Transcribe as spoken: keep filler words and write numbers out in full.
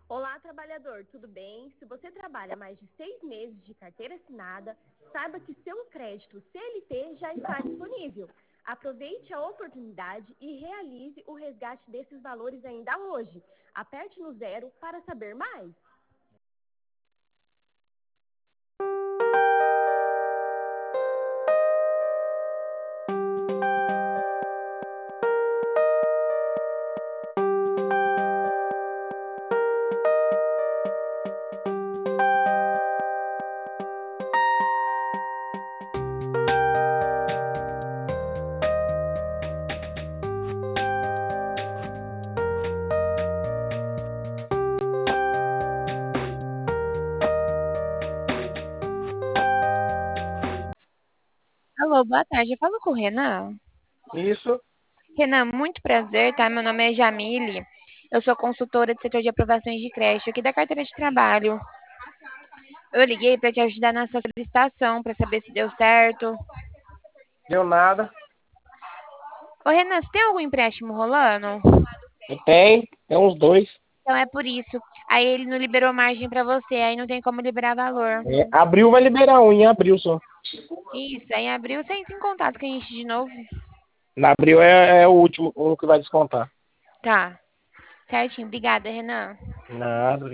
Olá, trabalhador, tudo bem? Se você trabalha mais de seis meses de carteira assinada, saiba que seu crédito C L T já está disponível. Aproveite a oportunidade e realize o resgate desses valores ainda hoje. Aperte no zero para saber mais. Alô, boa tarde. Eu falo com o Renan. Isso, Renan, muito prazer, tá? Meu nome é Jamile. Eu sou consultora do setor de aprovações de creche aqui da carteira de trabalho. Eu liguei para te ajudar na sua solicitação, para saber se deu certo. deu nada. Ô, Renan, você tem algum empréstimo rolando? Tem, tem uns dois. Então é por isso. Aí ele não liberou margem para você, aí não tem como liberar valor. É, abril vai liberar um, em abril só. Isso, aí em abril você entra em contato com a gente de novo. Na abril é, é o último, o que vai descontar. Tá, certinho. Obrigada, Renan. Nada.